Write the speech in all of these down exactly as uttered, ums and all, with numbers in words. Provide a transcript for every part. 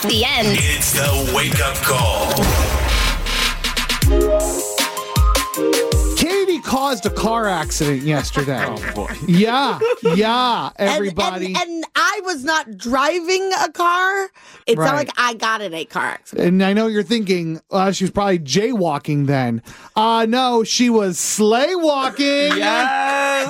The end. It's the wake-up call. Katie caused a car accident yesterday. Oh, boy. Yeah, yeah, everybody. And, and, and I was not driving a car. It's Right. not like I got in a car accident. And I know you're thinking, uh, she was probably jaywalking then. Uh, no, she was sleigh walking. Yes.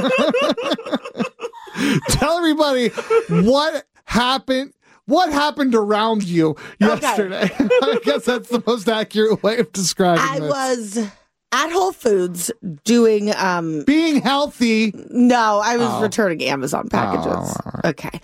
Tell everybody what happened. What happened around you yesterday? Okay. I guess that's the most accurate way of describing I this. was at Whole Foods doing um being healthy. No, I was Oh. returning Amazon packages. Oh. Okay.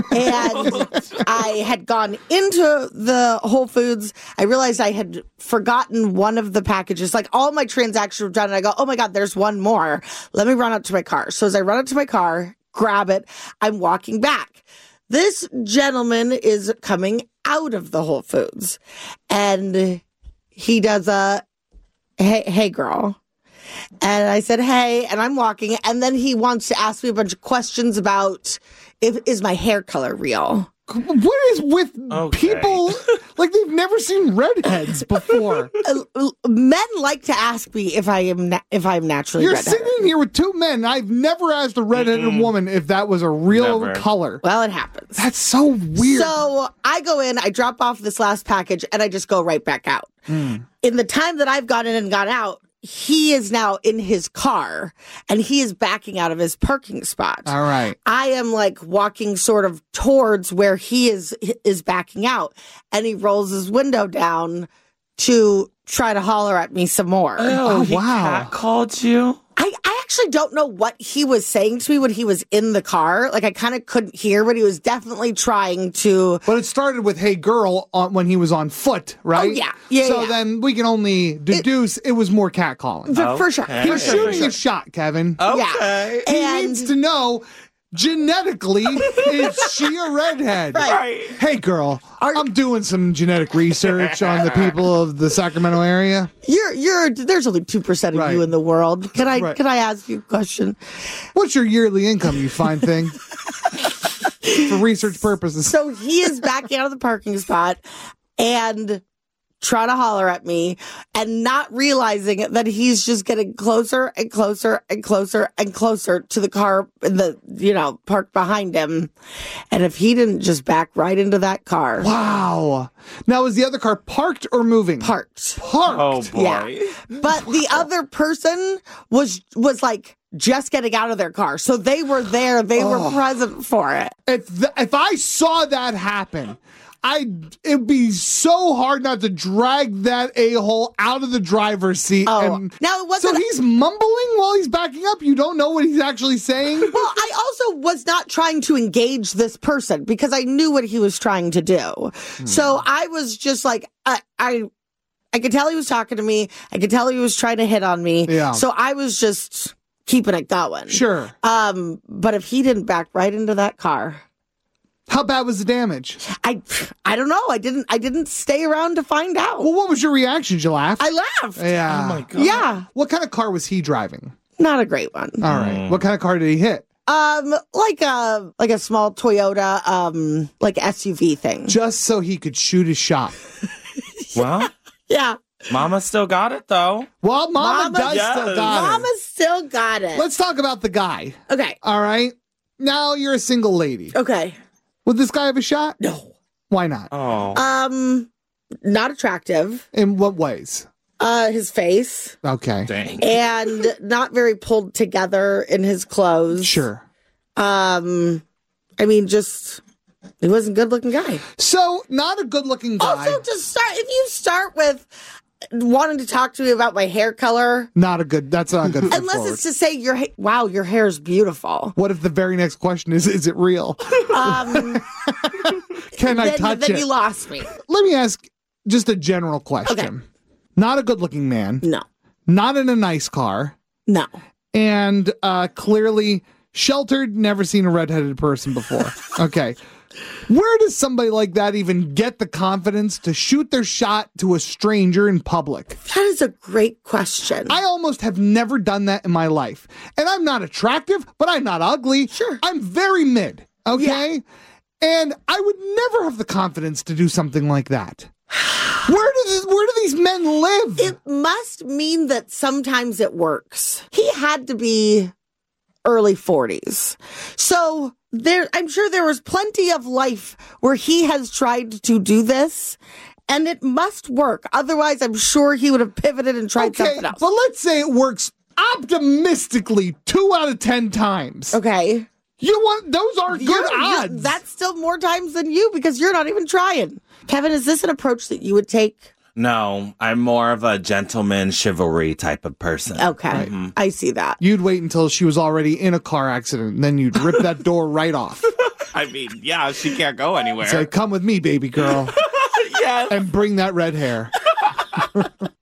And I had gone into the Whole Foods. I realized I had forgotten one of the packages. Like all my transactions were done and I go, "Oh my God, there's one more. Let me run out to my car." So as I run out to my car, grab it, I'm walking back. This gentleman is coming out of the Whole Foods and he does a, hey, hey girl. And I said, hey, and I'm walking. And then he wants to ask me a bunch of questions about if is my hair color real? What is with Okay. people like they've never seen redheads before? Uh, men like to ask me if I am na- if I'm naturally You're redheaded. sitting here with two men. I've never asked a redheaded Mm-mm. woman if that was a real Never. color. Well, it happens. That's so weird. So I go in, I drop off this last package, and I just go right back out. Mm. In the time that I've gone in and gone out, he is now in his car and he is backing out of his parking spot. All right. I am like walking sort of towards where he is is backing out, and he rolls his window down to try to holler at me some more. Oh, he wow. called you? I, I actually don't know what he was saying to me when he was in the car. Like I kind of couldn't hear, but he was definitely trying to. But it started with "Hey girl" on, when he was on foot, right? Oh, yeah. Yeah, So yeah. then we can only deduce it, was more catcalling. For, for sure. Okay. For He's sure. shooting for a sure. shot, Kevin. Okay. He And- needs to know genetically is she a redhead? Right. Right. Hey girl, Are- I'm doing some genetic research on the people of the Sacramento area. You're you're. There's only two percent of Right. you in the world. Can I Right. can I ask you a question? What's your yearly income, you fine thing? For research purposes. So he is backing out of the parking spot and trying to holler at me and not realizing that he's just getting closer and closer and closer and closer to the car in the, you know, parked behind him. And if he didn't just back right into that car, Wow. Now, is the other car parked or moving? parked. Parked. Oh, boy. Yeah. But the other person was was like just getting out of their car. So they were there. They were present for it. If th- if I saw that happen, I it'd be so hard not to drag that a-hole out of the driver's seat. Oh, and now it so wasn't. he's mumbling while he's backing up. You don't know what he's actually saying. Well, I also was not trying to engage this person because I knew what he was trying to do. Hmm. So I was just like, I, I, I could tell he was talking to me. I could tell he was trying to hit on me. Yeah. So I was just keeping it going. Sure. Um, but if he didn't back right into that car, How bad was the damage? I, I don't know. I didn't, I didn't stay around to find out. Well, what was your reaction? Did you laugh? I laughed. yeah. Oh, my God. Yeah, What kind of car was he driving? not a great one. All right. What kind of car did he hit? Um, like a like a small Toyota, um, like S U V thing. Just so he could shoot his shot. Well, Yeah, Mama still got it, though. Well, Mama, Mama- does Yes. still got Mama it. still got it. Let's talk about the guy. Okay. All right. Now you're a single lady. Okay. Would this guy have a shot? No. Why not? Oh. Um, not attractive. In what ways? Uh, his face Okay. Dang. and not very pulled together in his clothes. Sure. Um, I mean, just he wasn't a good looking guy. So, not a good looking guy. Also, to start, if you start with wanting to talk to me about my hair color, not a good, that's not a good foot unless forward. it's to say your ha- wow, your hair is beautiful. What if the very next question is, is it real? Um, Can I then, touch then it? you lost me. Let me ask just a general question. Okay. Not a good looking man, No, not in a nice car, no. and uh, clearly sheltered, never seen a redheaded person before. Okay. Where does somebody like that even get the confidence to shoot their shot to a stranger in public? That is a great question. I almost have never done that in my life. And I'm not attractive, but I'm not ugly. Sure. I'm very mid. Okay. And I would never have the confidence to do something like that. Where do th- where do these men live? It must mean that sometimes it works. He had to be early forties. So there, I'm sure there was plenty of life where he has tried to do this, and it must work. Otherwise, I'm sure he would have pivoted and tried okay, something else. but let's say it works optimistically two out of ten times. Okay. You want those are good You're- you're- odds. That's still more times than you because you're not even trying. Kevin, is this an approach that you would take? No, I'm more of a gentleman chivalry type of person. Okay. I see that. You'd wait until she was already in a car accident, and then you'd rip that door right off. I mean, yeah, she can't go anywhere. Say, come with me, baby girl, Yes. and bring that red hair.